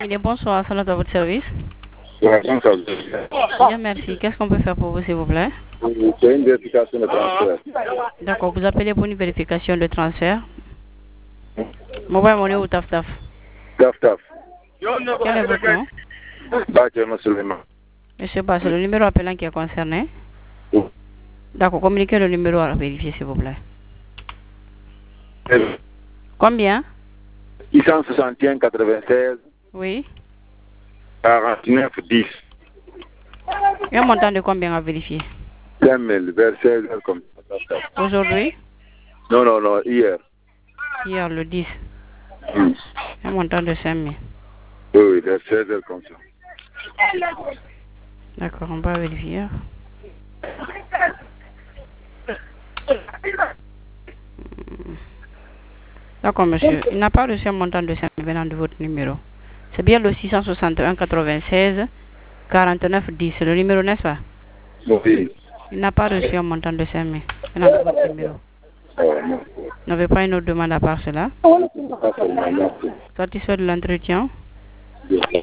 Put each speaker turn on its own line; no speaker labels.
Il est bonsoir, Salat à votre service. Bien, merci. Qu'est-ce qu'on peut faire pour vous, s'il vous plaît?
C'est une vérification de transfert.
D'accord, vous appelez pour une vérification de transfert. Mobile money ou taf taf?
Taf taf.
Quel est votre nom?
Bakema Suleiman.
Monsieur Basse, le numéro appelant qui est concerné. D'accord, communiquez le numéro à vérifier, s'il vous plaît. Combien?
661 96
Oui.
49 10.
Et un montant de combien à vérifier?
5 000 vers 16 heures comme ça.
Aujourd'hui?
Non, hier.
Hier, le 10. Un montant de 5 000.
Oui, vers 16 heures comme ça.
D'accord, on va vérifier. D'accord, monsieur. Il n'a pas reçu un montant de 5 000 venant de votre numéro. C'est bien le 661 96 49 10. C'est le numéro, n'est-ce pas?
Oui.
Il n'a pas reçu un montant de 5 000 venant de votre numéro. Vous n'avez pas une autre demande à part cela? Satisfait de l'entretien?
Merci.